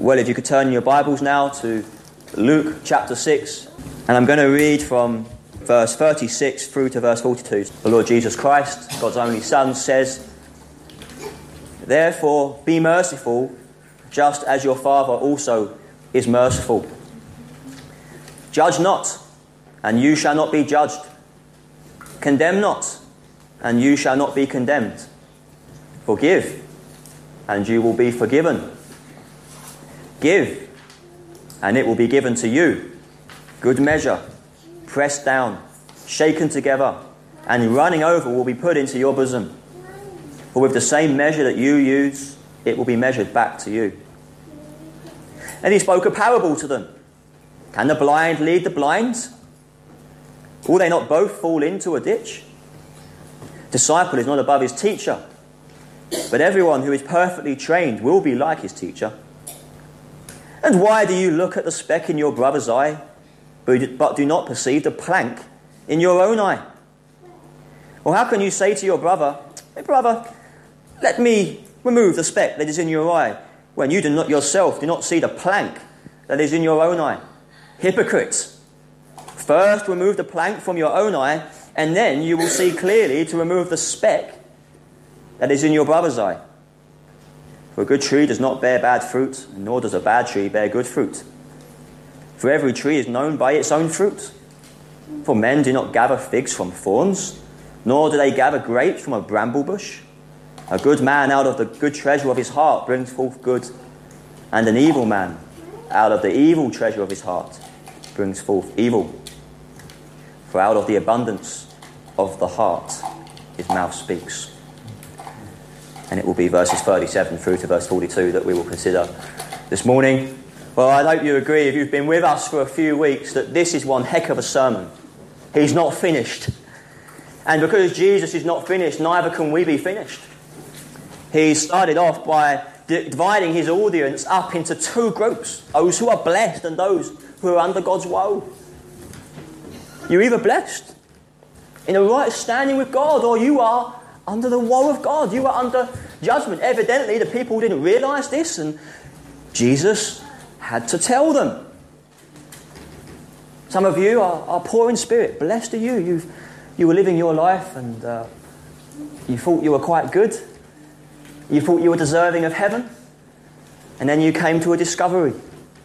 Well, if you could turn your Bibles now to Luke chapter 6, and I'm going to read from verse 36 through to verse 42. The Lord Jesus Christ, God's only Son, says, "Therefore be merciful, just as your Father also is merciful. Judge not, and you shall not be judged. Condemn not, and you shall not be condemned. Forgive, and you will be forgiven. Give, and it will be given to you. Good measure, pressed down, shaken together, and running over will be put into your bosom. For with the same measure that you use, it will be measured back to you." And he spoke a parable to them. "Can the blind lead the blind? Will they not both fall into a ditch? Disciple is not above his teacher, but everyone who is perfectly trained will be like his teacher. And why do you look at the speck in your brother's eye, but do not perceive the plank in your own eye? Or how can you say to your brother, 'Hey brother, let me remove the speck that is in your eye,' when you do not see the plank that is in your own eye? Hypocrite! First remove the plank from your own eye, and then you will see clearly to remove the speck that is in your brother's eye. For a good tree does not bear bad fruit, nor does a bad tree bear good fruit. For every tree is known by its own fruit. For men do not gather figs from thorns, nor do they gather grapes from a bramble bush. A good man out of the good treasure of his heart brings forth good, and an evil man out of the evil treasure of his heart brings forth evil. For out of the abundance of the heart his mouth speaks." And it will be verses 37 through to verse 42 that we will consider this morning. Well, I hope you agree, if you've been with us for a few weeks, that this is one heck of a sermon. He's not finished. And because Jesus is not finished, neither can we be finished. He started off by dividing his audience up into two groups: those who are blessed and those who are under God's woe. You're either blessed in a right standing with God, or you are under the woe of God. You are under judgment. Evidently, the people didn't realise this, and Jesus had to tell them. Some of you are poor in spirit. Blessed are you. You were living your life, and you thought you were quite good. You thought you were deserving of heaven, and then you came to a discovery.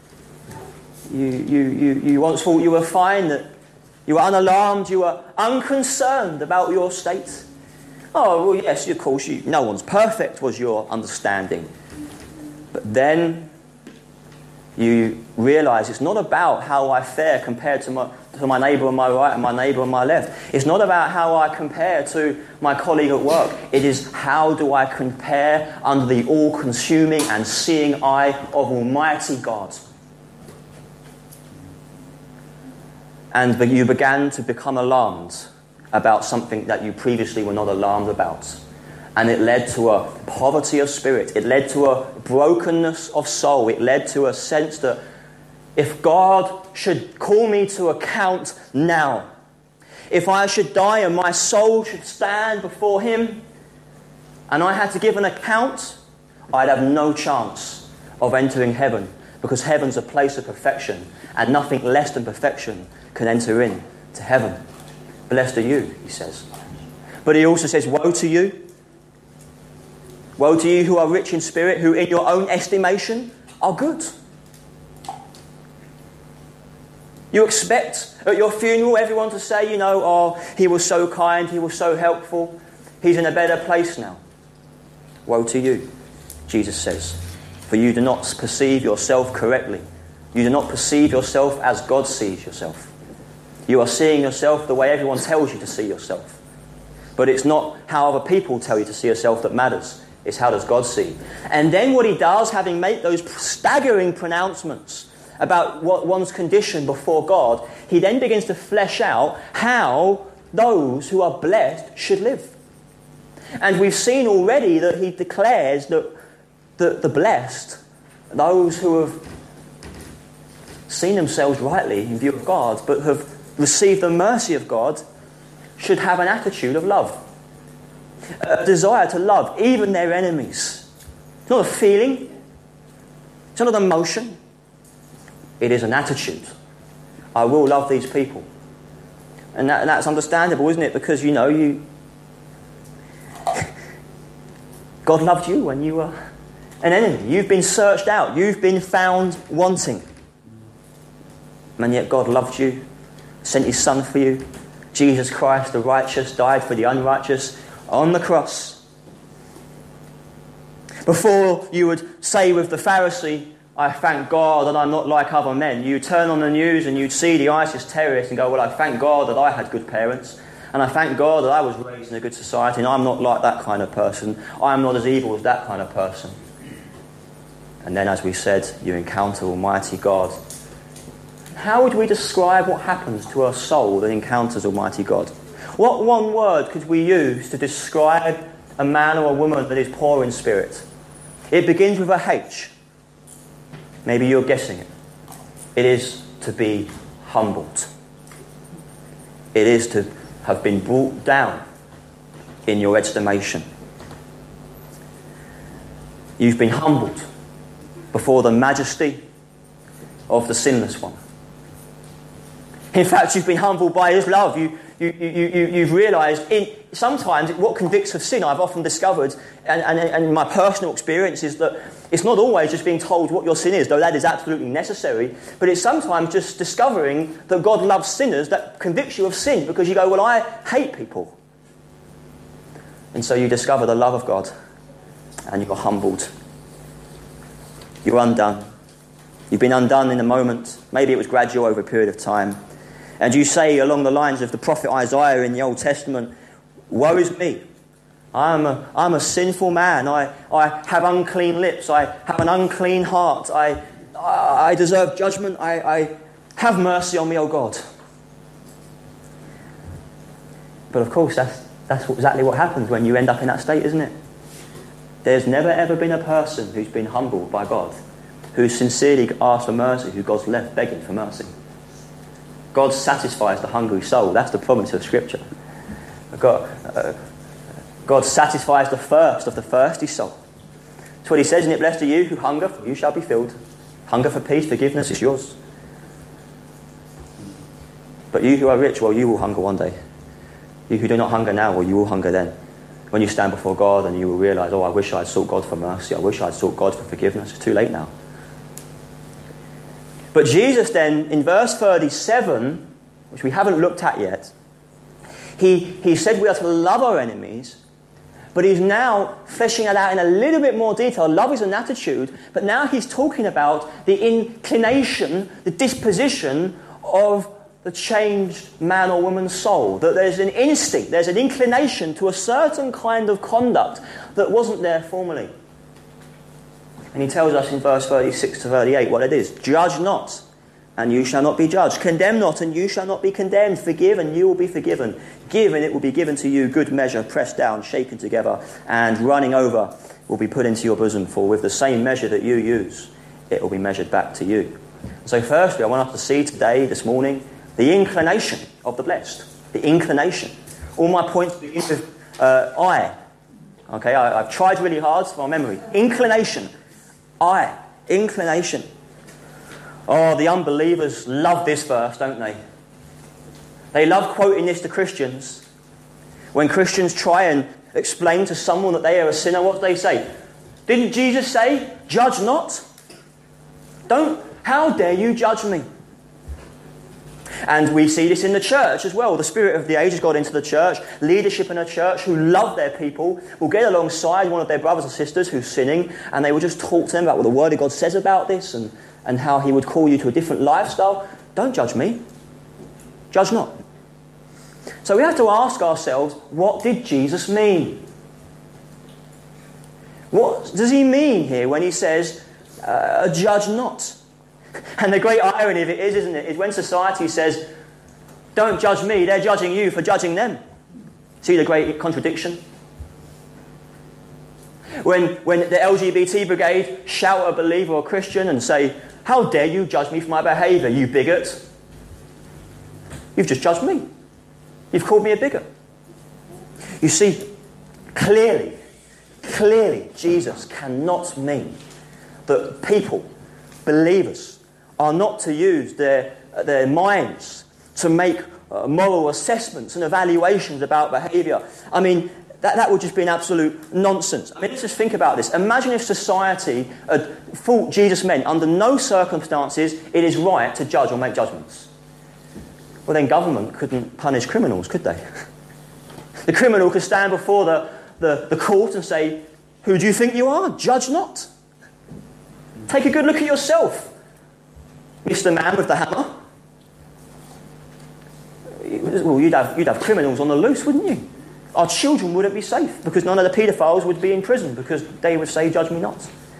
You once thought you were fine, that you were unalarmed, you were unconcerned about your state. Oh, well, yes, of course, no one's perfect, was your understanding. But then you realise it's not about how I fare compared to my neighbour on my right and my neighbour on my left. It's not about how I compare to my colleague at work. It is, how do I compare under the all-consuming and seeing eye of Almighty God? And you began to become alarmed about something that you previously were not alarmed about. And it led to a poverty of spirit. It led to a brokenness of soul. It led to a sense that if God should call me to account now, if I should die and my soul should stand before him, and I had to give an account, I'd have no chance of entering heaven, because heaven's a place of perfection, and nothing less than perfection can enter in to heaven. Blessed are you, he says. But he also says, woe to you. Woe to you who are rich in spirit, who in your own estimation are good. You expect at your funeral everyone to say, oh, he was so kind, he was so helpful, he's in a better place now. Woe to you, Jesus says, for you do not perceive yourself correctly. You do not perceive yourself as God sees yourself. You are seeing yourself the way everyone tells you to see yourself. But it's not how other people tell you to see yourself that matters. It's how does God see. And then what he does, having made those staggering pronouncements about what one's condition before God, he then begins to flesh out how those who are blessed should live. And we've seen already that he declares that the blessed, those who have seen themselves rightly in view of God, but have received the mercy of God, should have an attitude of love. A desire to love even their enemies. It's not a feeling. It's not an emotion. It is an attitude. I will love these people. And that's understandable, isn't it? Because, God loved you when you were an enemy. You've been searched out. You've been found wanting. And yet God loved you, sent his Son for you. Jesus Christ, the righteous, died for the unrighteous on the cross. Before you would say with the Pharisee, I thank God that I'm not like other men, you turn on the news and you'd see the ISIS terrorists and go, well, I thank God that I had good parents, and I thank God that I was raised in a good society, and I'm not like that kind of person. I'm not as evil as that kind of person. And then, as we said, you encounter Almighty God. How would we describe what happens to a soul that encounters Almighty God? What one word could we use to describe a man or a woman that is poor in spirit? It begins with a H. Maybe you're guessing it. It is to be humbled. It is to have been brought down in your estimation. You've been humbled before the majesty of the sinless one. In fact, you've been humbled by his love. You've realised sometimes what convicts of sin, I've often discovered, and my personal experience is that it's not always just being told what your sin is, though that is absolutely necessary, but it's sometimes just discovering that God loves sinners that convicts you of sin, because you go, well, I hate people. And so you discover the love of God, and you're humbled. You're undone. You've been undone in a moment. Maybe it was gradual over a period of time. And you say along the lines of the prophet Isaiah in the Old Testament, woe is me. I'm a sinful man. I have unclean lips. I have an unclean heart. I deserve judgment. I have mercy on me, O God. But of course, that's exactly what happens when you end up in that state, isn't it? There's never ever been a person who's been humbled by God, who sincerely asked for mercy, who God's left begging for mercy. God satisfies the hungry soul. That's the promise of Scripture. God satisfies the thirst of the thirsty soul. That's what he says in it. Blessed are you who hunger, for you shall be filled. Hunger for peace, forgiveness is yours. But you who are rich, well, you will hunger one day. You who do not hunger now, well, you will hunger then. When you stand before God and you will realise, oh, I wish I'd sought God for mercy. I wish I'd sought God for forgiveness. It's too late now. But Jesus then, in verse 37, which we haven't looked at yet, he said we are to love our enemies, but he's now fleshing it out in a little bit more detail. Love is an attitude, but now he's talking about the inclination, the disposition of the changed man or woman's soul. That there's an instinct, there's an inclination to a certain kind of conduct that wasn't there formerly. And he tells us in verse 36 to 38 what it is. Judge not, and you shall not be judged. Condemn not, and you shall not be condemned. Forgive, and you will be forgiven. Give, and it will be given to you. Good measure, pressed down, shaken together, and running over will be put into your bosom. For with the same measure that you use, it will be measured back to you. So firstly, I want us to see today, this morning, the inclination of the blessed. The inclination. All my points begin with I. Okay, I've tried really hard for my memory. Inclination. Inclination. Oh, the unbelievers love this verse, don't they? They love quoting this to Christians. When Christians try and explain to someone that they are a sinner, what do they say? Didn't Jesus say, judge not? How dare you judge me? And we see this in the church as well. The spirit of the age has got into the church. Leadership in a church who love their people will get alongside one of their brothers and sisters who's sinning, and they will just talk to them about what the Word of God says about this and how he would call you to a different lifestyle. Don't judge me. Judge not. So we have to ask ourselves, what did Jesus mean? What does he mean here when he says, judge not? And the great irony of it is, isn't it, is when society says, don't judge me, they're judging you for judging them. See the great contradiction? When the LGBT brigade shout at a believer or Christian and say, how dare you judge me for my behaviour, you bigot? You've just judged me. You've called me a bigot. You see, clearly, Jesus cannot mean that people believers are not to use their minds to make moral assessments and evaluations about behaviour. I mean, that would just be an absolute nonsense. I mean, let's just think about this. Imagine if society thought Jesus meant under no circumstances it is right to judge or make judgments. Well, then government couldn't punish criminals, could they? The criminal could stand before the court and say, "Who do you think you are? Judge not. Take a good look at yourself, Mr. Man with the hammer." Well, you'd have criminals on the loose, wouldn't you? Our children wouldn't be safe because none of the paedophiles would be in prison because they would say, "Judge me not."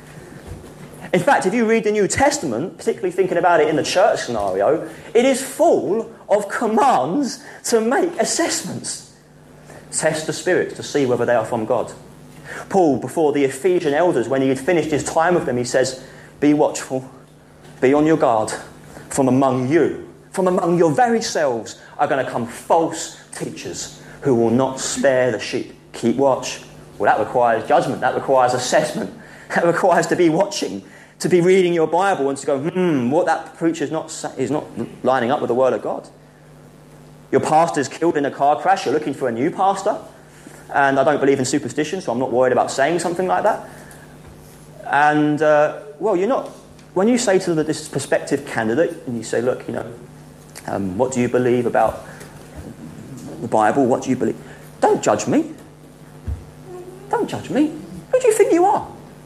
In fact, if you read the New Testament, particularly thinking about it in the church scenario, it is full of commands to make assessments. Test the spirits to see whether they are from God. Paul, before the Ephesian elders, when he had finished his time with them, he says, "Be watchful, be on your guard. From among you, from among your very selves, are going to come false teachers who will not spare the sheep." Keep watch. Well, that requires judgment. That requires assessment. That requires to be watching, to be reading your Bible and to go, what that preacher is not lining up with the Word of God. Your pastor's killed in a car crash. You're looking for a new pastor. And I don't believe in superstition, so I'm not worried about saying something like that. And, you're not. When you say to this prospective candidate, and you say, "Look, what do you believe about the Bible? What do you believe?" Don't judge me. Don't judge me. Who do you think you are?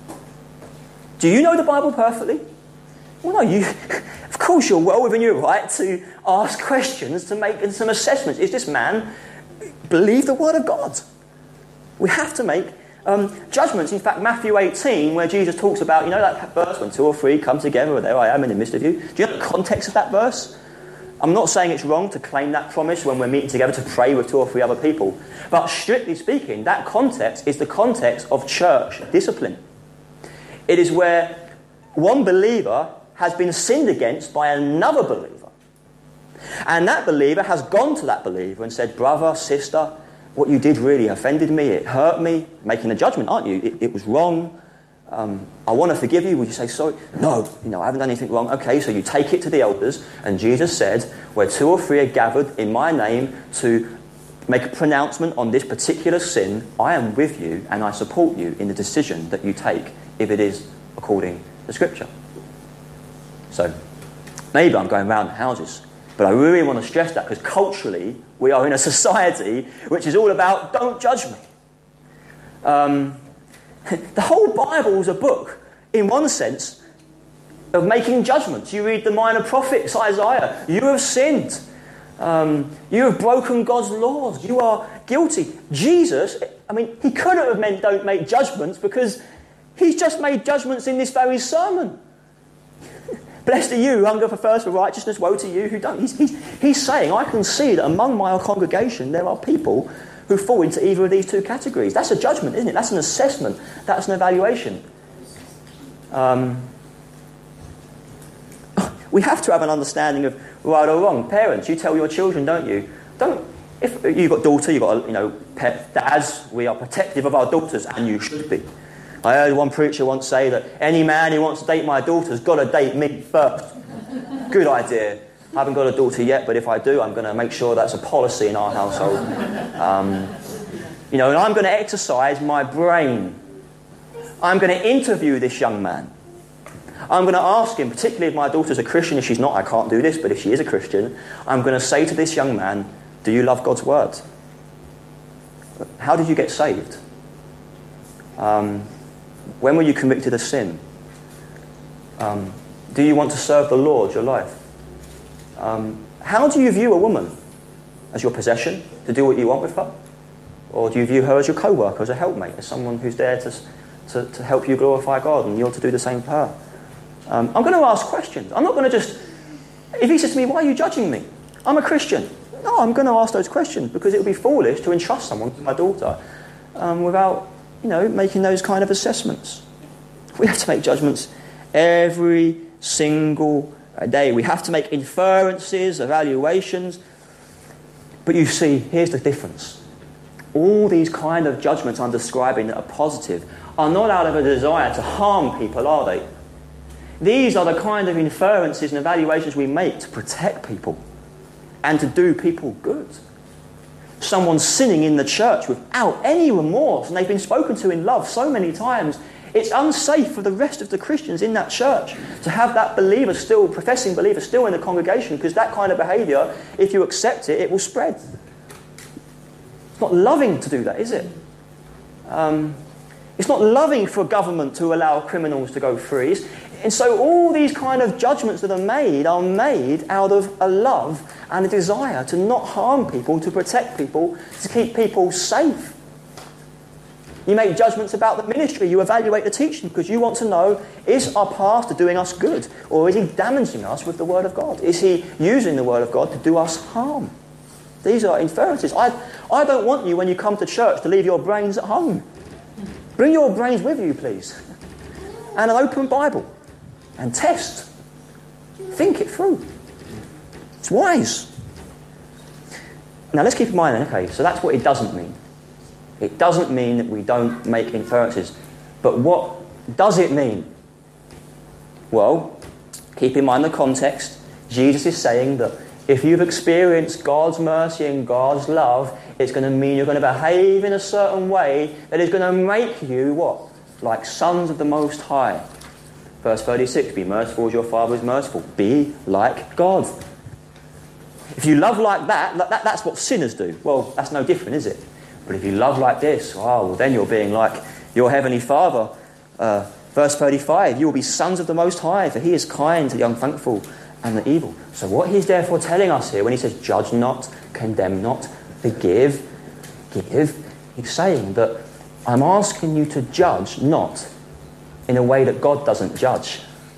Do you know the Bible perfectly? Well, no, of course you're well within your right to ask questions, to make some assessments. Is this man believe the Word of God? We have to make judgments. In fact, Matthew 18, where Jesus talks about, that verse, when 2 or 3 come together, there I am in the midst of you. Do you know the context of that verse? I'm not saying it's wrong to claim that promise when we're meeting together to pray with 2 or 3 other people. But strictly speaking, that context is the context of church discipline. It is where one believer has been sinned against by another believer. And that believer has gone to that believer and said, "Brother, sister, what you did really offended me, it hurt me." Making a judgment, aren't you? It was wrong. I want to forgive you. Would you say sorry? No, I haven't done anything wrong. Okay, so you take it to the elders. And Jesus said, "Where 2 or 3 are gathered in my name to make a pronouncement on this particular sin, I am with you and I support you in the decision that you take if it is according to Scripture." So, maybe I'm going round the houses, but I really want to stress that because culturally we are in a society which is all about "don't judge me." The whole Bible is a book, in one sense, of making judgments. You read the minor prophets, Isaiah. You have sinned. You have broken God's laws. You are guilty. Jesus, he couldn't have meant "don't make judgments" because he's just made judgments in this very sermon. "Blessed are you who hunger for thirst for righteousness, woe to you who don't." He's saying, I can see that among my congregation there are people who fall into either of these 2 categories. That's a judgment, isn't it? That's an assessment. That's an evaluation. We have to have an understanding of right or wrong. Parents, you tell your children, don't you? If you've got a daughter, you've got dads, we are protective of our daughters, and you should be. I heard one preacher once say that any man who wants to date my daughter's got to date me first. Good idea. I haven't got a daughter yet, but if I do, I'm going to make sure that's a policy in our household. And I'm going to exercise my brain. I'm going to interview this young man. I'm going to ask him, particularly if my daughter's a Christian. If she's not, I can't do this, but if she is a Christian, I'm going to say to this young man, "Do you love God's word? How did you get saved? When were you convicted of sin? Do you want to serve the Lord your life? How do you view a woman? As your possession, to do what you want with her? Or do you view her as your co-worker, as a helpmate, as someone who's there to help you glorify God and you're to do the same for her?" I'm going to ask questions. I'm not going to just... If he says to me, "Why are you judging me? I'm a Christian." No, I'm going to ask those questions because it would be foolish to entrust someone to my daughter without, making those kind of assessments. We have to make judgments every single day. We have to make inferences, evaluations. But you see, here's the difference. All these kind of judgments I'm describing that are positive are not out of a desire to harm people, are they? These are the kind of inferences and evaluations we make to protect people and to do people good. Someone's sinning in the church without any remorse, and they've been spoken to in love so many times. It's unsafe for the rest of the Christians in that church to have that believer still, professing believer still in the congregation, because that kind of behaviour, if you accept it, it will spread. It's not loving to do that, is it? It's not loving for government to allow criminals to go free. And so all these kind of judgments that are made out of a love and a desire to not harm people, to protect people, to keep people safe. You make judgments about the ministry. You evaluate the teaching because you want to know, is our pastor doing us good? Or is he damaging us with the Word of God? Is he using the Word of God to do us harm? These are inferences. I don't want you, when you come to church, to leave your brains at home. Bring your brains with you, please. And an open Bible. And test. Think it through. It's wise. Now let's keep in mind then, okay, so that's what it doesn't mean. It doesn't mean that we don't make inferences. But what does it mean? Well, keep in mind the context. Jesus is saying that if you've experienced God's mercy and God's love, it's going to mean you're going to behave in a certain way that is going to make you, what? Like sons of the Most High. Verse 36, be merciful as your Father is merciful. Be like God. If you love like that's what sinners do. Well, that's no different, is it? But if you love like this, well, then you're being like your Heavenly Father. Verse 35, you will be sons of the Most High, for he is kind to the unthankful and the evil. So what he's therefore telling us here when he says, judge not, condemn not, forgive, give, he's saying that I'm asking you to judge not in a way that God doesn't judge.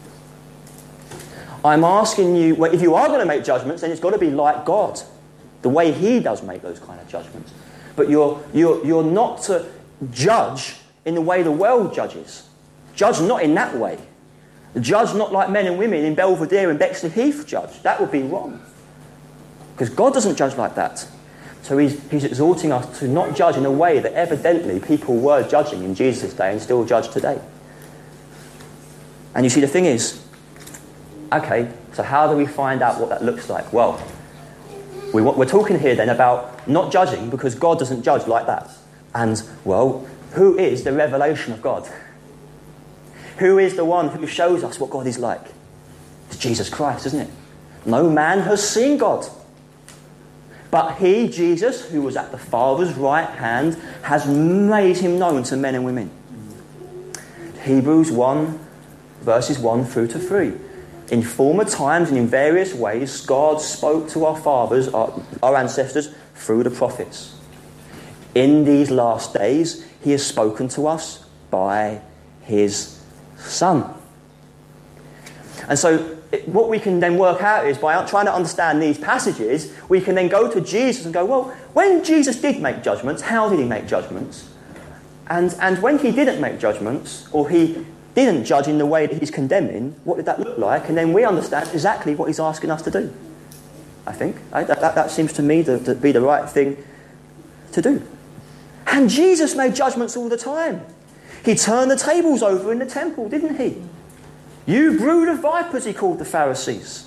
I'm asking you, well, if you are going to make judgments, then it's got to be like God, the way he does make those kind of judgments. But you're not to judge in the way the world judges. Judge not in that way. Judge not like men and women in Belvedere and Bexley Heath judge. That would be wrong. Because God doesn't judge like that. So he's exhorting us to not judge in a way that evidently people were judging in Jesus' day and still judge today. And you see, the thing is, okay, so how do we find out what that looks like? Well, we're talking here then about not judging because God doesn't judge like that. And, well, who is the revelation of God? Who is the one who shows us what God is like? It's Jesus Christ, isn't it? No man has seen God. But he, Jesus, who was at the Father's right hand, has made him known to men and women. Hebrews 1, verses 1 through to 3. In former times and in various ways, God spoke to our fathers, our ancestors, through the prophets. In these last days, he has spoken to us by his Son. And so what we can then work out is, by trying to understand these passages, we can then go to Jesus and go, well, when Jesus did make judgments, how did he make judgments? And when he didn't make judgments, or he didn't judge in the way that he's condemning, what did that look like? And then we understand exactly what he's asking us to do. I think. That seems to me to be the right thing to do. And Jesus made judgments all the time. He turned the tables over in the temple, didn't he? You brood of vipers, he called the Pharisees.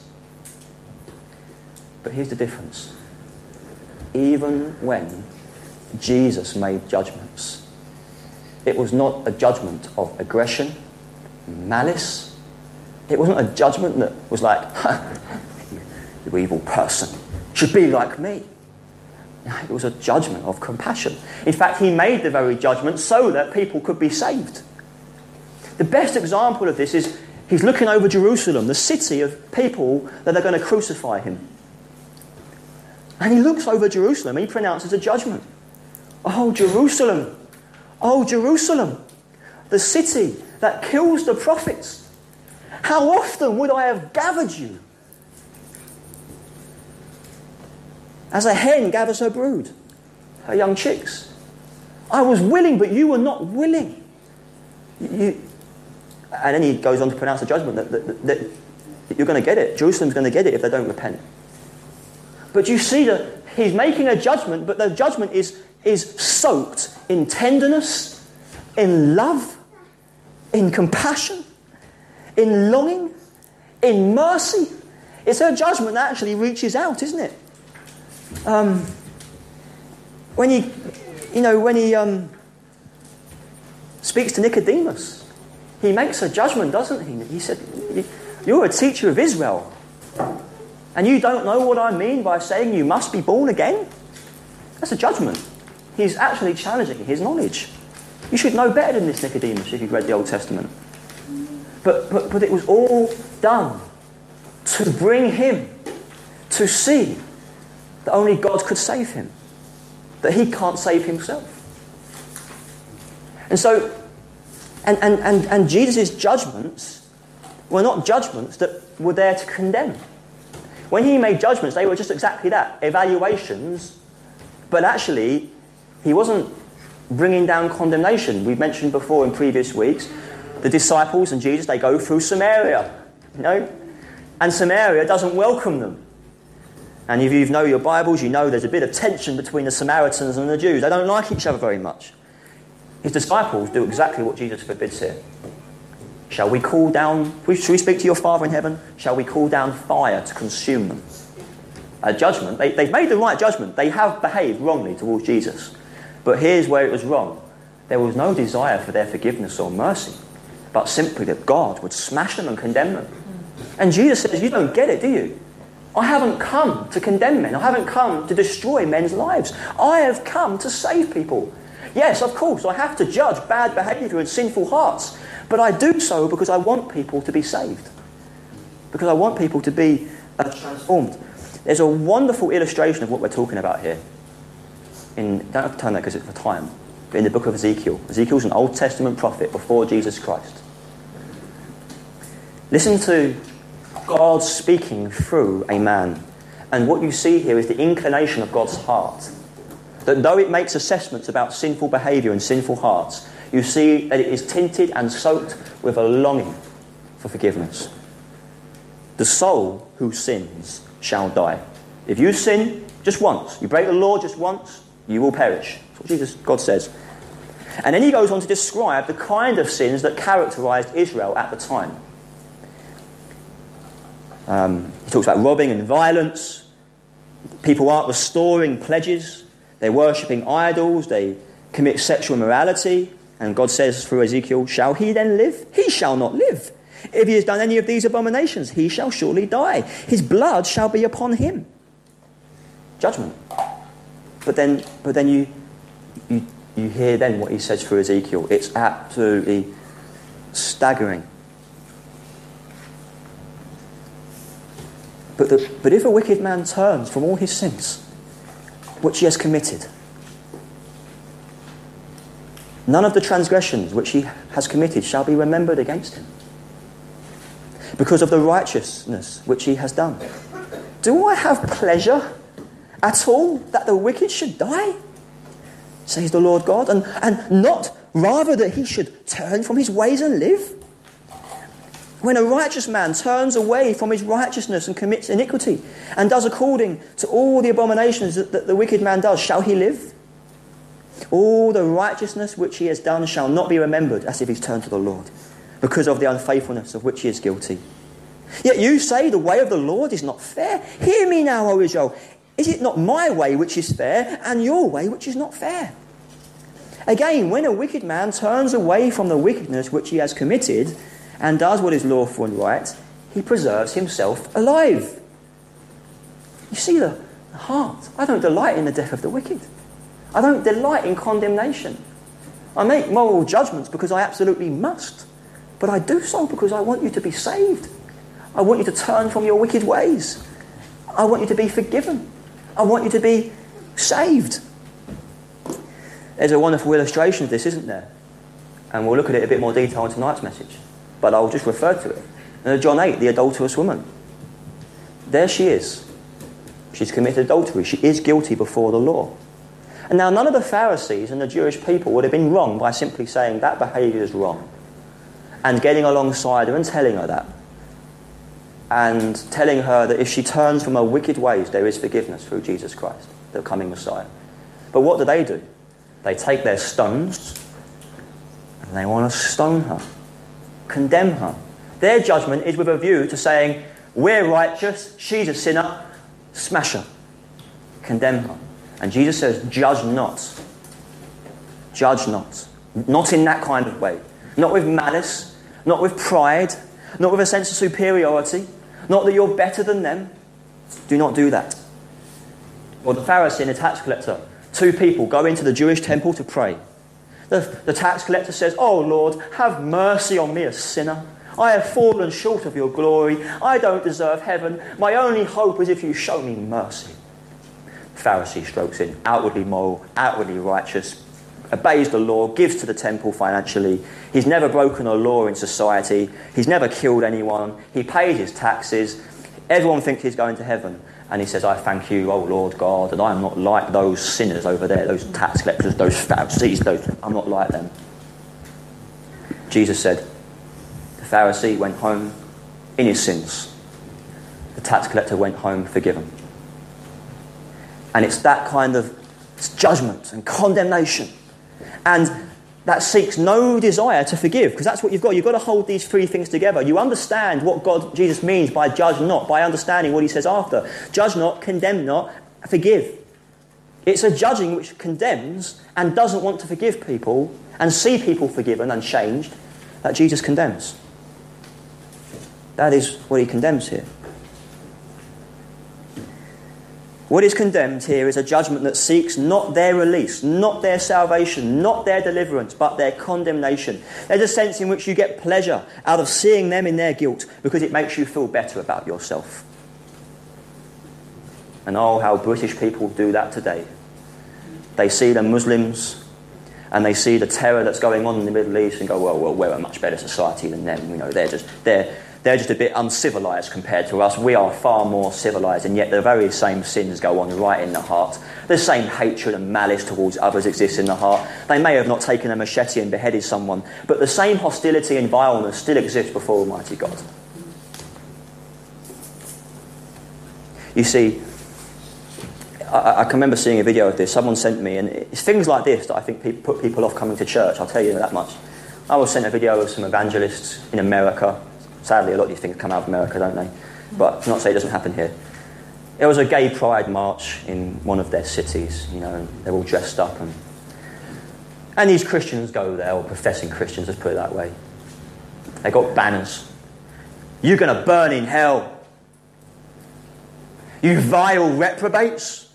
But here's the difference. Even when Jesus made judgments, it was not a judgment of aggression, malice. It wasn't a judgment that was like, you evil person, should be like me. It was a judgment of compassion. In fact, he made the very judgment so that people could be saved. The best example of this is he's looking over Jerusalem, the city of people that are going to crucify him. And he looks over Jerusalem and he pronounces a judgment. Oh, Jerusalem! Oh, Jerusalem! The city that kills the prophets! How often would I have gathered you? As a hen gathers her brood, her young chicks. I was willing, but you were not willing. And then he goes on to pronounce a judgment that you're going to get it. Jerusalem's going to get it if they don't repent. But you see that he's making a judgment, but the judgment is soaked in tenderness, in love, in compassion, in longing. in mercy. It's her judgment that actually reaches out, isn't it? When he speaks to Nicodemus, he makes a judgment, doesn't he? He said, "You're a teacher of Israel, and you don't know what I mean by saying you must be born again?" That's a judgment. He's actually challenging his knowledge. You should know better than this, Nicodemus, if you've read the Old Testament. But it was all done to bring him to see that only God could save him, that he can't save himself. And so, and Jesus' judgments were not judgments that were there to condemn. When he made judgments, they were just exactly that, evaluations, but actually, he wasn't bringing down condemnation. We've mentioned before in previous weeks, the disciples and Jesus, they go through Samaria, and Samaria doesn't welcome them. And if you know your Bibles, you know there's a bit of tension between the Samaritans and the Jews. They don't like each other very much. His disciples do exactly what Jesus forbids here. Should we speak to your Father in heaven? Shall we call down fire to consume them? A judgment. They've made the right judgment. They have behaved wrongly towards Jesus. But here's where it was wrong. There was no desire for their forgiveness or mercy, but simply that God would smash them and condemn them. And Jesus says, you don't get it, do you? I haven't come to condemn men. I haven't come to destroy men's lives. I have come to save people. Yes, of course, I have to judge bad behaviour and sinful hearts, but I do so because I want people to be saved, because I want people to be transformed. There's a wonderful illustration of what we're talking about here. Don't have to turn there because it's for time. But in the book of Ezekiel. Ezekiel's an Old Testament prophet before Jesus Christ. Listen to God speaking through a man. And what you see here is the inclination of God's heart. That though it makes assessments about sinful behaviour and sinful hearts, you see that it is tinted and soaked with a longing for forgiveness. The soul who sins shall die. If you sin just once, you break the law just once, you will perish. That's what God says. And then he goes on to describe the kind of sins that characterised Israel at the time. He talks about robbing and violence. People aren't restoring pledges. They're worshipping idols. They commit sexual immorality. And God says through Ezekiel, shall he then live? He shall not live. If he has done any of these abominations, he shall surely die. His blood shall be upon him. Judgment. But then you hear then what he says through Ezekiel. It's absolutely staggering. But if a wicked man turns from all his sins, which he has committed, none of the transgressions which he has committed shall be remembered against him, because of the righteousness which he has done. Do I have pleasure at all that the wicked should die, says the Lord God, and not rather that he should turn from his ways and live? When a righteous man turns away from his righteousness and commits iniquity and does according to all the abominations that the wicked man does, shall he live? All the righteousness which he has done shall not be remembered as if he's turned to the Lord, because of the unfaithfulness of which he is guilty. Yet you say the way of the Lord is not fair. Hear me now, O Israel. Is it not my way which is fair, and your way which is not fair? Again, when a wicked man turns away from the wickedness which he has committed and does what is lawful and right, he preserves himself alive. You see the heart. I don't delight in the death of the wicked. I don't delight in condemnation. I make moral judgments because I absolutely must. But I do so because I want you to be saved. I want you to turn from your wicked ways. I want you to be forgiven. I want you to be saved. There's a wonderful illustration of this, isn't there? And we'll look at it in a bit more detail in tonight's message. But I'll just refer to it. John 8, the adulterous woman. There she is. She's committed adultery. She is guilty before the law. And now none of the Pharisees and the Jewish people would have been wrong by simply saying that behaviour is wrong, and getting alongside her and telling her that. And telling her that if she turns from her wicked ways, there is forgiveness through Jesus Christ, the coming Messiah. But what do? They take their stones and they want to stone her, condemn her, Their judgment is with a view to saying, we're righteous, she's a sinner, smash her, condemn her. And Jesus says, judge not. Judge not. Not in that kind of way. Not with malice, not with pride, not with a sense of superiority, not that you're better than them. Do not do that. Or the Pharisee and the tax collector, two people go into the Jewish temple to pray. The tax collector says, oh Lord, have mercy on me, a sinner. I have fallen short of your glory. I don't deserve heaven. My only hope is if you show me mercy. The Pharisee strokes in, outwardly moral, outwardly righteous, obeys the law, gives to the temple financially. He's never broken a law in society. He's never killed anyone. He pays his taxes. Everyone thinks he's going to heaven. And he says, I thank you, O Lord God, and I am not like those sinners over there, those tax collectors, those Pharisees, I'm not like them. Jesus said, the Pharisee went home in his sins. The tax collector went home forgiven. And it's that kind of judgment and condemnation. And that seeks no desire to forgive, because that's what you've got. You've got to hold these three things together. You understand what Jesus means by judge not, by understanding what he says after. Judge not, condemn not, forgive. It's a judging which condemns and doesn't want to forgive people and see people forgiven and changed that Jesus condemns. That is what he condemns here. What is condemned here is a judgment that seeks not their release, not their salvation, not their deliverance, but their condemnation. There's a sense in which you get pleasure out of seeing them in their guilt because it makes you feel better about yourself. And oh, how British people do that today. They see the Muslims and they see the terror that's going on in the Middle East and go, well, we're a much better society than them. You know, they're just a bit uncivilised compared to us. We are far more civilised, and yet the very same sins go on right in the heart. The same hatred and malice towards others exists in the heart. They may have not taken a machete and beheaded someone, but the same hostility and vileness still exists before Almighty God. You see, I can remember seeing a video of this. Someone sent me, and it's things like this that I think put people off coming to church, I'll tell you that much. I was sent a video of some evangelists in America. Sadly, a lot of these things come out of America, don't they? But not to say it doesn't happen here. There was a gay pride march in one of their cities, you know, and they're all dressed up. And these Christians go there, or professing Christians, let's put it that way. They got banners. You're going to burn in hell. You vile reprobates.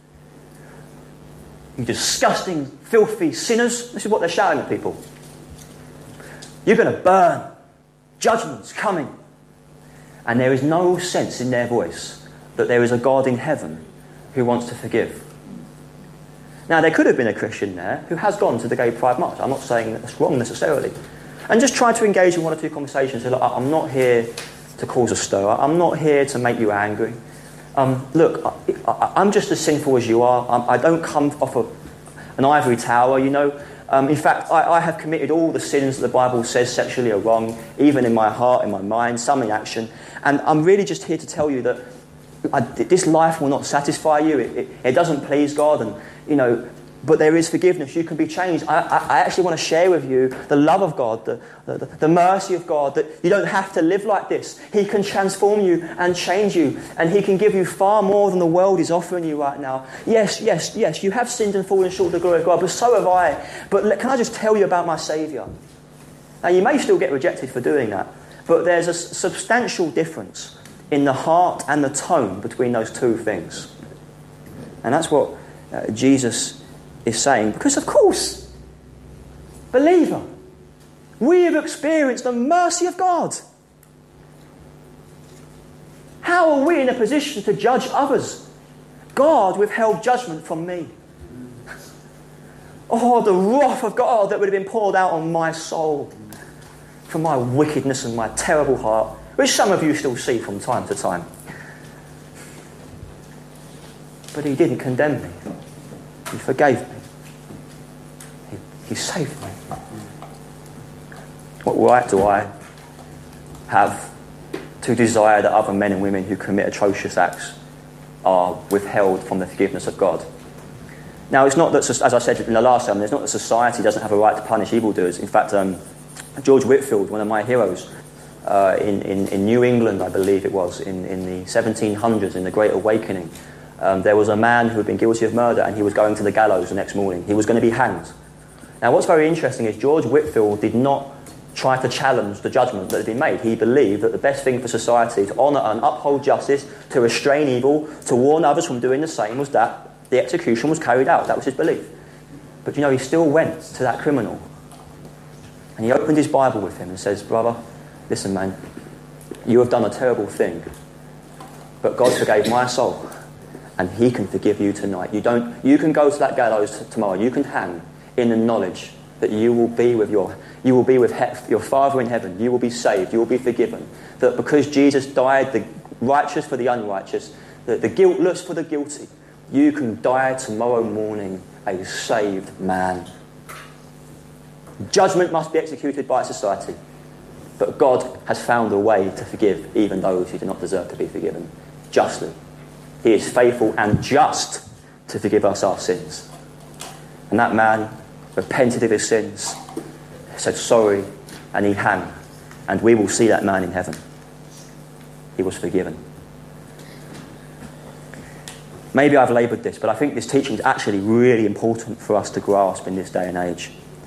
You disgusting, filthy sinners. This is what they're shouting at people. You're going to burn. Judgment's coming. And there is no sense in their voice that there is a God in heaven who wants to forgive. Now, there could have been a Christian there who has gone to the gay pride march. I'm not saying that's wrong necessarily. And just try to engage in one or two conversations. Say, look, I'm not here to cause a stir. I'm not here to make you angry. Look, I'm just as sinful as you are. I don't come off an ivory tower, you know. In fact, I have committed all the sins that the Bible says sexually are wrong, even in my heart, in my mind, some in action. And I'm really just here to tell you that this life will not satisfy you. It doesn't please God, and you know. But there is forgiveness. You can be changed. I actually want to share with you the love of God, the mercy of God, that you don't have to live like this. He can transform you and change you, and he can give you far more than the world is offering you right now. Yes, you have sinned and fallen short of the glory of God, but so have I. But can I just tell you about my Saviour? Now, you may still get rejected for doing that, but there's a substantial difference in the heart and the tone between those two things. And that's what Jesus is saying, because of course, believer, we have experienced the mercy of God. How are we in a position to judge others? God withheld judgment from me. Oh, the wrath of God that would have been poured out on my soul for my wickedness and my terrible heart, which some of you still see from time to time. But he didn't condemn me. He forgave me. He saved me. What right do I have to desire that other men and women who commit atrocious acts are withheld from the forgiveness of God? Now, it's not that, as I said in the last sermon, it's not that society doesn't have a right to punish evildoers. In fact, George Whitfield, one of my heroes, in New England, I believe it was, in the 1700s, in the Great Awakening. There was a man who had been guilty of murder, and he was going to the gallows the next morning. He was going to be hanged. Now, what's very interesting is George Whitefield did not try to challenge the judgment that had been made. He believed that the best thing for society to honour and uphold justice, to restrain evil, to warn others from doing the same, was that the execution was carried out. That was his belief. But he still went to that criminal, and he opened his Bible with him and says, "Brother, listen, man, you have done a terrible thing, but God forgave my soul, and he can forgive you tonight. You can go to that gallows tomorrow. You can hang in the knowledge that you will be with your Father in heaven. You will be saved. You will be forgiven. That because Jesus died, the righteous for the unrighteous, the guiltless for the guilty, you can die tomorrow morning a saved man. Judgment must be executed by society, but God has found a way to forgive even those who do not deserve to be forgiven, justly. He is faithful and just to forgive us our sins." And that man repented of his sins, said sorry, and he hung. And we will see that man in heaven. He was forgiven. Maybe I've laboured this, but I think this teaching is actually really important for us to grasp in this day and age.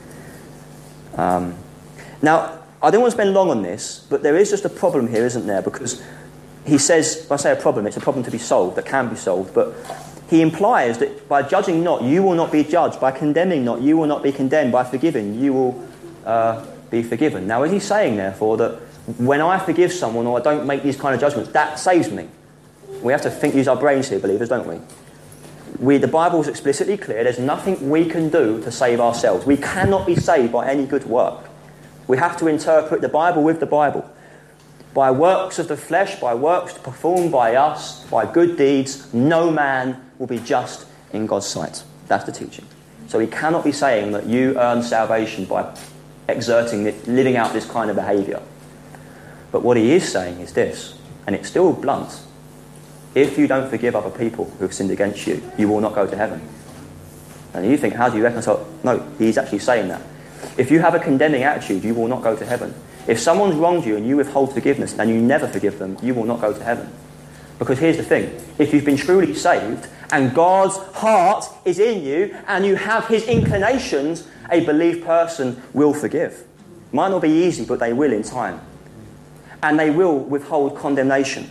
Now, I don't want to spend long on this, but there is just a problem here, isn't there? Because he says, when I say a problem, it's a problem to be solved, that can be solved, but he implies that by judging not, you will not be judged. By condemning not, you will not be condemned. By forgiving, you will be forgiven. Now, is he saying, therefore, that when I forgive someone or I don't make these kind of judgments, that saves me? We have to use our brains here, believers, don't we? The Bible is explicitly clear. There's nothing we can do to save ourselves. We cannot be saved by any good work. We have to interpret the Bible with the Bible. By works of the flesh, by works performed by us, by good deeds, no man will be just in God's sight. That's the teaching. So he cannot be saying that you earn salvation by living out this kind of behaviour. But what he is saying is this, and it's still blunt: if you don't forgive other people who've sinned against you, you will not go to heaven. And you think, how do you reconcile? No, he's actually saying that. If you have a condemning attitude, you will not go to heaven. If someone's wronged you and you withhold forgiveness and you never forgive them, you will not go to heaven. Because here's the thing: if you've been truly saved and God's heart is in you and you have his inclinations, a believed person will forgive. Might not be easy, but they will in time. And they will withhold condemnation.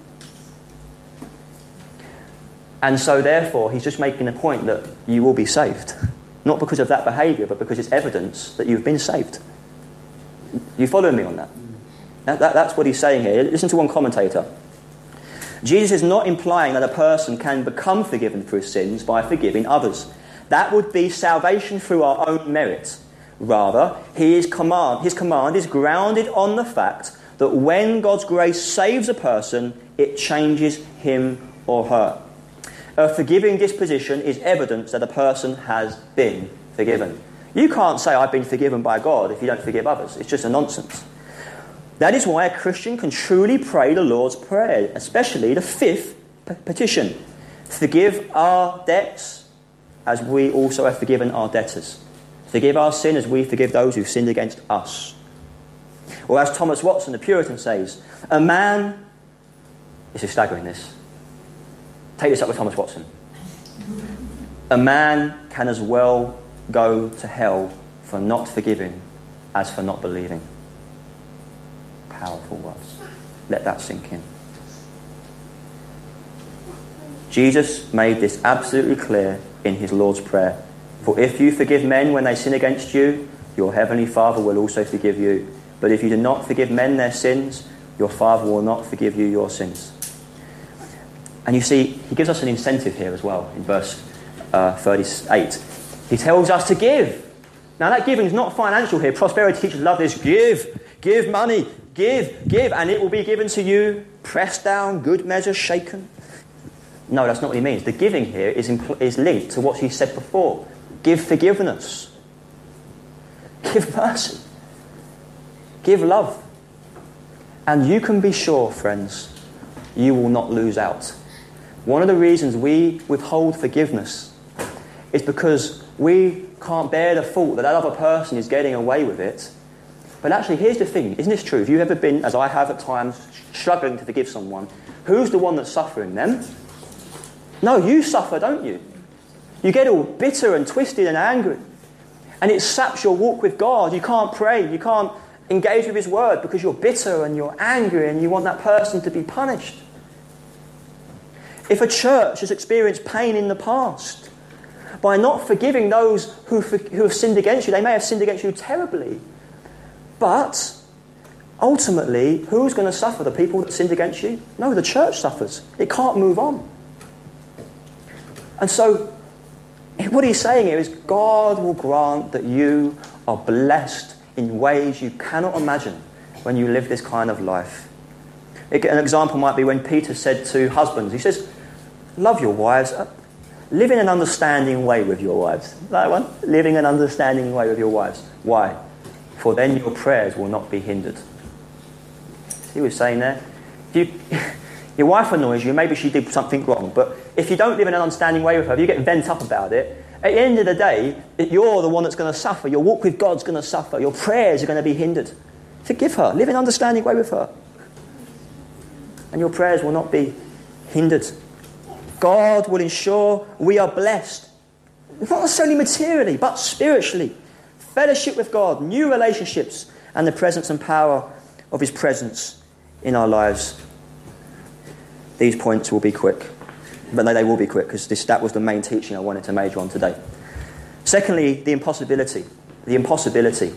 And so therefore, he's just making the point that you will be saved. Not because of that behaviour, but because it's evidence that you've been saved. You following me on that? That's what he's saying here. Listen to one commentator. Jesus is not implying that a person can become forgiven for his sins by forgiving others. That would be salvation through our own merit. Rather, his command is grounded on the fact that when God's grace saves a person, it changes him or her. A forgiving disposition is evidence that a person has been forgiven. You can't say, I've been forgiven by God, if you don't forgive others. It's just a nonsense. That is why a Christian can truly pray the Lord's Prayer, especially the fifth petition. Forgive our debts as we also have forgiven our debtors. Forgive our sin as we forgive those who've sinned against us. Or as Thomas Watson, the Puritan, says, a man... This is staggering, this. Take this up with Thomas Watson. A man can as well go to hell for not forgiving as for not believing. Powerful words. Let that sink in. Jesus made this absolutely clear in his Lord's Prayer. For if you forgive men when they sin against you, your heavenly Father will also forgive you. But if you do not forgive men their sins, your Father will not forgive you your sins. And you see, he gives us an incentive here as well in verse 38. He tells us to give. Now that giving is not financial here. Prosperity teachers love this. Give money, give, and it will be given to you, pressed down, good measure, shaken. No, that's not what he means. The giving here is linked to what he said before. Give forgiveness. Give mercy. Give love. And you can be sure, friends, you will not lose out. One of the reasons we withhold forgiveness is because we can't bear the thought that other person is getting away with it, But actually, here's the thing. Isn't this true? Have you ever been, as I have at times, struggling to forgive someone? Who's the one that's suffering? Them? No, you suffer, don't you? You get all bitter and twisted and angry. And it saps your walk with God. You can't pray. You can't engage with his word because you're bitter and you're angry and you want that person to be punished. If a church has experienced pain in the past by not forgiving those who have sinned against you, they may have sinned against you terribly. But ultimately, who's going to suffer? The people that sinned against you? No, the church suffers. It can't move on. And so, what he's saying here is God will grant that you are blessed in ways you cannot imagine when you live this kind of life. An example might be when Peter said to husbands, he says, love your wives, live in an understanding way with your wives. That one? Living an understanding way with your wives. Why? For then your prayers will not be hindered. See what he's saying there? Your wife annoys you, maybe she did something wrong, but if you don't live in an understanding way with her, if you get bent up about it, at the end of the day, you're the one that's going to suffer. Your walk with God's going to suffer. Your prayers are going to be hindered. Forgive her. Live in an understanding way with her. And your prayers will not be hindered. God will ensure we are blessed. Not necessarily materially, but spiritually. Fellowship with God, new relationships, and the presence and power of his presence in our lives. These points will be quick. But no, they will be quick, because that was the main teaching I wanted to major on today. Secondly, the impossibility. The impossibility.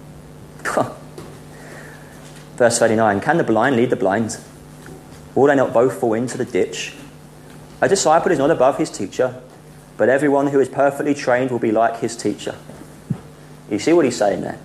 Verse 39, can the blind lead the blind? Will they not both fall into the ditch? A disciple is not above his teacher, but everyone who is perfectly trained will be like his teacher. You see what he's saying there?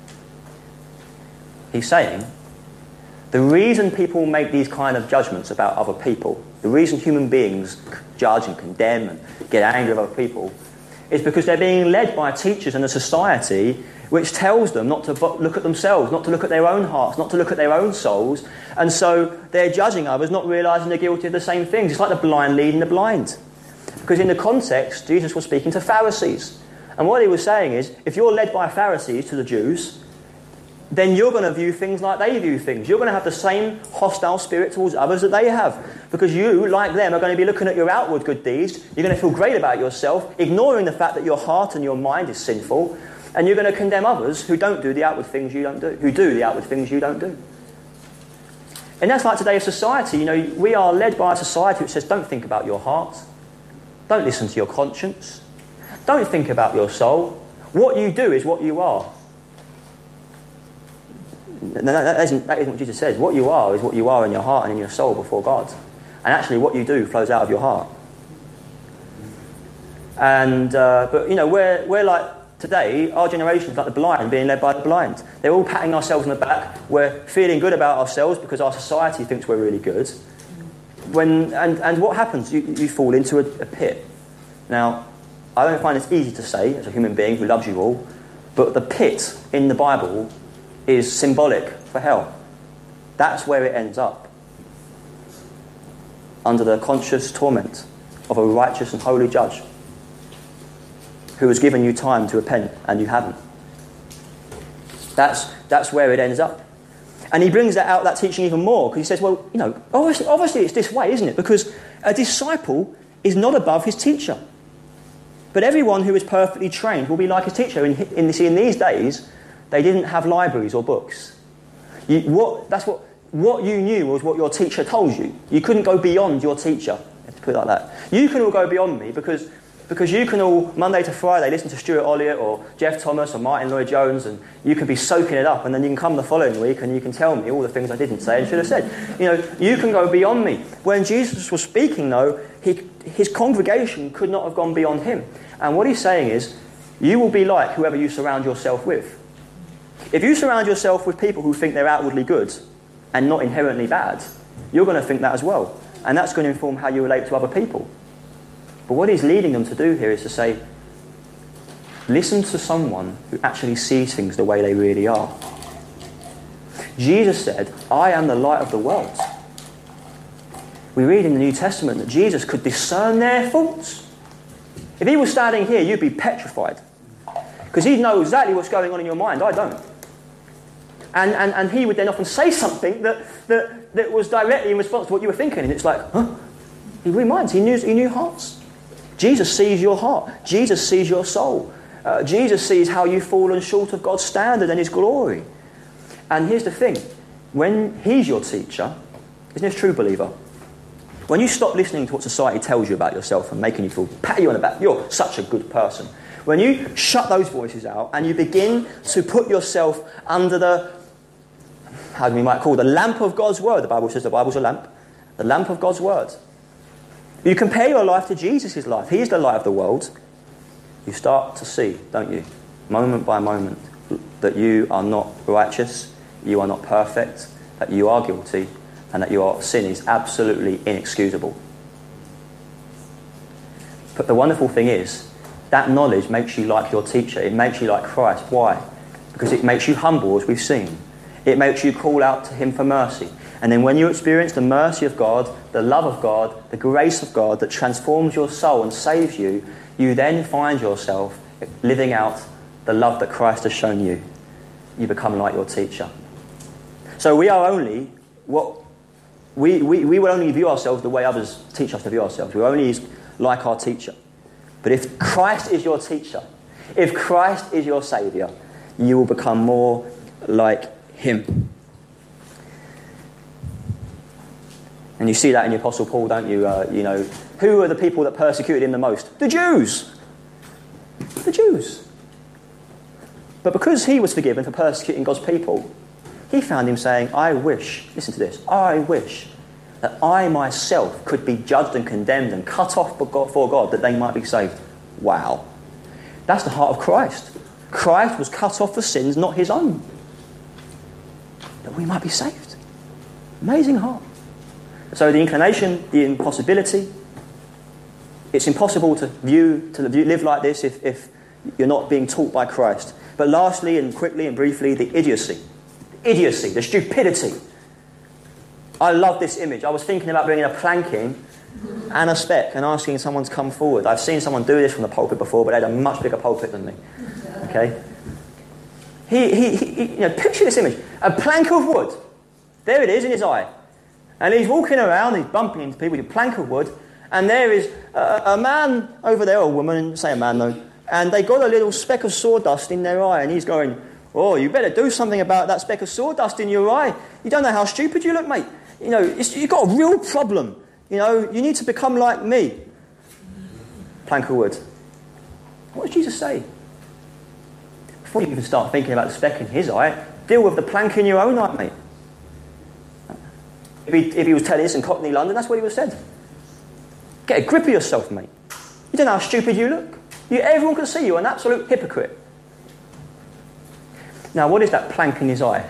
He's saying, the reason people make these kind of judgments about other people, the reason human beings judge and condemn and get angry with other people, is because they're being led by teachers and a society which tells them not to look at themselves, not to look at their own hearts, not to look at their own souls. And so they're judging others, not realising they're guilty of the same things. It's like the blind leading the blind. Because in the context, Jesus was speaking to Pharisees. And what he was saying is, if you're led by Pharisees to the Jews, then you're going to view things like they view things. You're going to have the same hostile spirit towards others that they have. Because you, like them, are going to be looking at your outward good deeds. You're going to feel great about yourself, ignoring the fact that your heart and your mind is sinful. And you're going to condemn others who don't do the outward things you don't do, who do the outward things you don't do. And that's like today's society. You know, we are led by a society which says, don't think about your heart. Don't listen to your conscience. Don't think about your soul. What you do is what you are. That isn't what Jesus says. What you are is what you are in your heart and in your soul before God. And actually what you do flows out of your heart. And but you know, we're like today, our generation is like the blind being led by the blind. They're all patting ourselves on the back. We're feeling good about ourselves because our society thinks we're really good. And what happens? You fall into a pit. Now, I don't find this easy to say as a human being who loves you all, but the pit in the Bible is symbolic for hell. That's where it ends up. Under the conscious torment of a righteous and holy judge who has given you time to repent and you haven't. That's where it ends up. And he brings that teaching even more, because he says, well, you know, obviously it's this way, isn't it? Because a disciple is not above his teacher. But everyone who is perfectly trained will be like his teacher. In these days, they didn't have libraries or books. What you knew was what your teacher told you. You couldn't go beyond your teacher. Let's put it like that. You can all go beyond me because you can all, Monday to Friday, listen to Stuart Olliott or Jeff Thomas or Martin Lloyd-Jones, and you can be soaking it up, and then you can come the following week and you can tell me all the things I didn't say and should have said. You know, you can go beyond me. When Jesus was speaking, though, his congregation could not have gone beyond him. And what he's saying is, you will be like whoever you surround yourself with. If you surround yourself with people who think they're outwardly good and not inherently bad, you're going to think that as well. And that's going to inform how you relate to other people. But what he's leading them to do here is to say, listen to someone who actually sees things the way they really are. Jesus said, I am the light of the world. We read in the New Testament that Jesus could discern their thoughts. If he was standing here, you'd be petrified. Because he'd know exactly what's going on in your mind. I don't. And he would then often say something that was directly in response to what you were thinking. And it's like, huh? He reminds, he knew hearts. Jesus sees your heart. Jesus sees your soul. Jesus sees how you've fallen short of God's standard and his glory. And here's the thing. When he's your teacher, isn't he a true believer? When you stop listening to what society tells you about yourself and making you feel, pat you on the back, you're such a good person. When you shut those voices out and you begin to put yourself under the, how we might call it, the lamp of God's word. The Bible says the Bible's a lamp. The lamp of God's word. You compare your life to Jesus' life. He is the light of the world. You start to see, don't you, moment by moment, that you are not righteous, you are not perfect, that you are guilty, and that your sin is absolutely inexcusable. But the wonderful thing is, that knowledge makes you like your teacher. It makes you like Christ. Why? Because it makes you humble, as we've seen. It makes you call out to him for mercy. And then when you experience the mercy of God, the love of God, the grace of God that transforms your soul and saves you, you then find yourself living out the love that Christ has shown you. You become like your teacher. So we are only what we will only view ourselves the way others teach us to view ourselves. We're only like our teacher. But if Christ is your teacher, if Christ is your saviour, you will become more like him. And you see that in the Apostle Paul, don't you? Who are the people that persecuted him the most? The Jews. The Jews. But because he was forgiven for persecuting God's people, he found him saying, I wish, listen to this, I wish that I myself could be judged and condemned and cut off before God that they might be saved. Wow. That's the heart of Christ. Christ was cut off for sins not his own, that we might be saved. Amazing heart. So the inclination, the impossibility, it's impossible to live like this if you're not being taught by Christ. But lastly and quickly and briefly, the idiocy, the stupidity. I love this image. I was thinking about bringing a planking and a speck and asking someone to come forward. I've seen someone do this from the pulpit before, but they had a much bigger pulpit than me. Okay? Picture this image. A plank of wood. There it is in his eye. And he's walking around, he's bumping into people with a plank of wood, and there is a man over there, or a woman, say a man though, and they got a little speck of sawdust in their eye, and he's going, oh, you better do something about that speck of sawdust in your eye. You don't know how stupid you look, mate. You've got a real problem. You need to become like me. Plank of wood. What does Jesus say? Before you even start thinking about the speck in his eye, deal with the plank in your own eye, mate. If he was telling this in Cockney London, that's what he would have said. Get a grip of yourself, mate. You don't know how stupid you look. Everyone can see you're an absolute hypocrite. Now, what is that plank in his eye?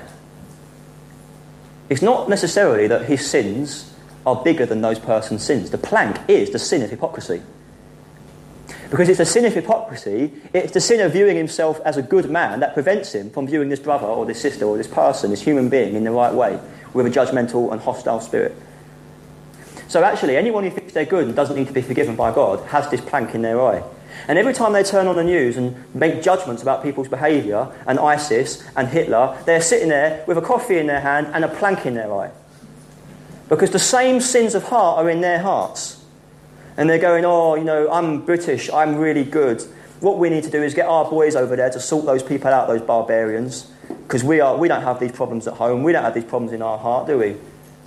It's not necessarily that his sins are bigger than those person's sins. The plank is the sin of hypocrisy. Because it's the sin of hypocrisy, it's the sin of viewing himself as a good man that prevents him from viewing this brother or this sister or this person, this human being, in the right way, with a judgmental and hostile spirit. So actually, anyone who thinks they're good and doesn't need to be forgiven by God has this plank in their eye. And every time they turn on the news and make judgments about people's behaviour, and ISIS and Hitler, they're sitting there with a coffee in their hand and a plank in their eye. Because the same sins of heart are in their hearts. And they're going, I'm British, I'm really good. What we need to do is get our boys over there to sort those people out, those barbarians. Because we don't have these problems at home. We don't have these problems in our heart, do we?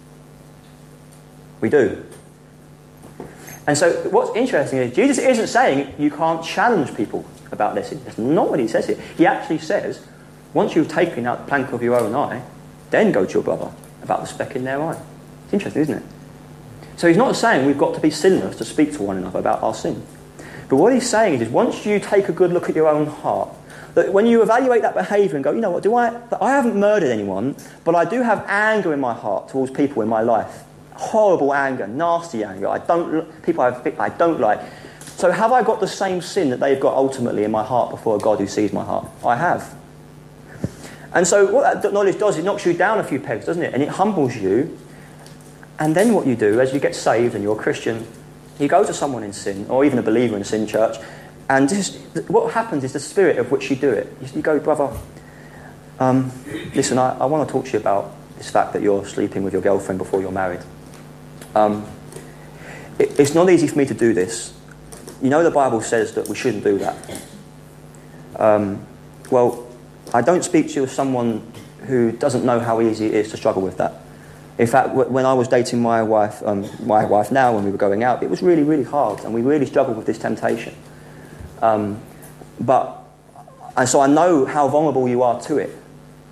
We do. And so what's interesting is Jesus isn't saying you can't challenge people about this. That's not what he says here. He actually says, once you've taken out the plank of your own eye, then go to your brother about the speck in their eye. It's interesting, isn't it? So he's not saying we've got to be sinless to speak to one another about our sin. But what he's saying is once you take a good look at your own heart, that when you evaluate that behaviour and go, I haven't murdered anyone, but I do have anger in my heart towards people in my life. Horrible anger, nasty anger. I don't like. So have I got the same sin that they've got ultimately in my heart before a God who sees my heart? I have. And so what that knowledge does, it knocks you down a few pegs, doesn't it? And it humbles you. And then what you do, as you get saved and you're a Christian, you go to someone in sin, or even a believer in a sin church, and what happens is the spirit of which you do it. You go, brother, Listen, I want to talk to you about this fact that you're sleeping with your girlfriend before you're married. It's not easy for me to do this. You know the Bible says that we shouldn't do that. Well, I don't speak to you as someone who doesn't know how easy it is to struggle with that. In fact, when I was dating my wife now, when we were going out, it was really, really hard, and we really struggled with this temptation. And so I know how vulnerable you are to it.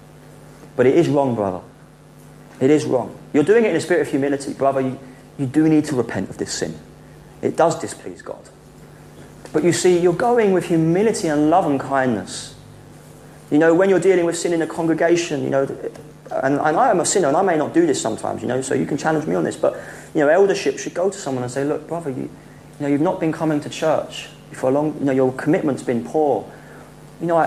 But it is wrong, brother. It is wrong. You're doing it in a spirit of humility. Brother, you do need to repent of this sin. It does displease God. But you see, you're going with humility and love and kindness. You know, when you're dealing with sin in a congregation, you know, and I am a sinner, and I may not do this sometimes, you know, so you can challenge me on this, but, you know, eldership should go to someone and say, look, brother, you know, you've not been coming to church for a long, you know, your commitment's been poor. You know,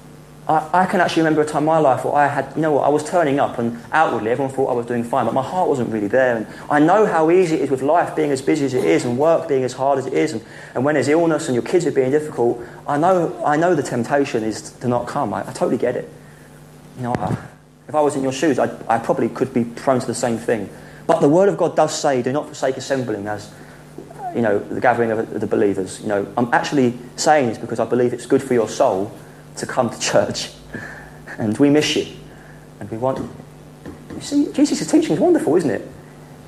I can actually remember a time in my life where I had, you know what, I was turning up, and outwardly everyone thought I was doing fine, but my heart wasn't really there. And I know how easy it is with life being as busy as it is, and work being as hard as it is, and when there's illness and your kids are being difficult, I know the temptation is to not come. I totally get it. You know, if I was in your shoes, I probably could be prone to the same thing. But the Word of God does say, do not forsake assembling as, you know, the gathering of the believers. You know, I'm actually saying this because I believe it's good for your soul to come to church. And we miss you. And we want... You see, Jesus' teaching is wonderful, isn't it?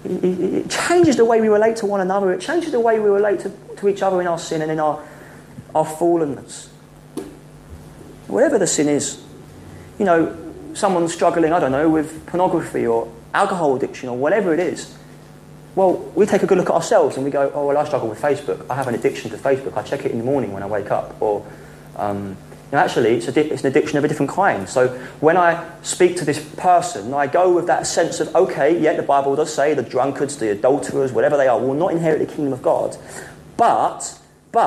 It changes the way we relate to one another. It changes the way we relate to each other in our sin and in our fallenness. Whatever the sin is. You know, someone's struggling, I don't know, with pornography or alcohol addiction or whatever it is. Well, we take a good look at ourselves and we go, oh, well, I struggle with Facebook. I have an addiction to Facebook. I check it in the morning when I wake up. Or... actually, it's an addiction of a different kind. So when I speak to this person, I go with that sense of, okay, yeah, the Bible does say the drunkards, the adulterers, whatever they are, will not inherit the kingdom of God. But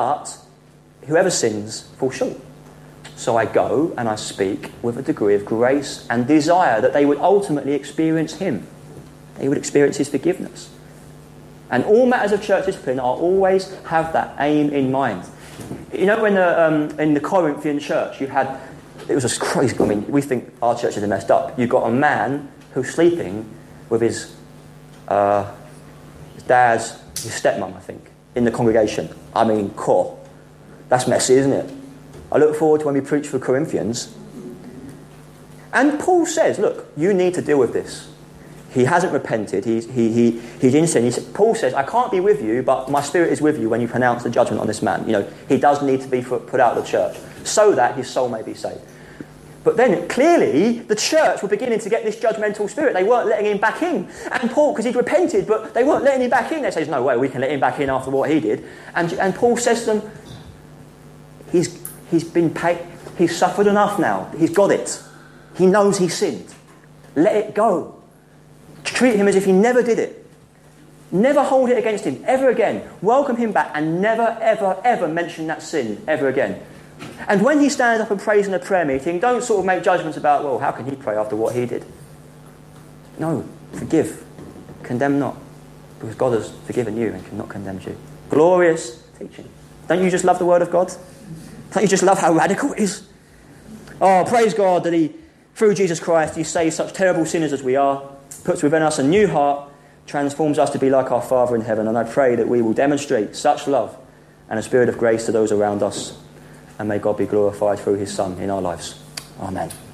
whoever sins falls short. So I go and I speak with a degree of grace and desire that they would ultimately experience Him. They would experience His forgiveness. And all matters of church discipline, I'll always have that aim in mind. You know, when in the Corinthian church, you had, it was just crazy. I mean, we think our church is messed up. You've got a man who's sleeping with his dad's, his stepmom, I think, in the congregation. I mean, core. That's messy, isn't it? I look forward to when we preach for Corinthians. And Paul says, look, you need to deal with this. He hasn't repented. He's in sin. Paul says, I can't be with you, but my spirit is with you when you pronounce the judgment on this man. You know, he does need to be put out of the church so that his soul may be saved. But then, clearly, the church were beginning to get this judgmental spirit. They weren't letting him back in. And Paul, because he'd repented, but they weren't letting him back in. They say, there's no way we can let him back in after what he did. And Paul says to them, he's been paid. He's suffered enough now. He's got it. He knows he sinned. Let it go. Treat him as if he never did it. Never hold it against him ever again. Welcome him back and never, ever, ever mention that sin ever again. And when he stands up and prays in a prayer meeting, don't sort of make judgments about, well, how can he pray after what he did? No, forgive. Condemn not. Because God has forgiven you and cannot condemn you. Glorious teaching. Don't you just love the Word of God? Don't you just love how radical it is? Oh, praise God that He, through Jesus Christ, He saves such terrible sinners as we are, puts within us a new heart, transforms us to be like our Father in heaven. And I pray that we will demonstrate such love and a spirit of grace to those around us. And may God be glorified through His Son in our lives. Amen.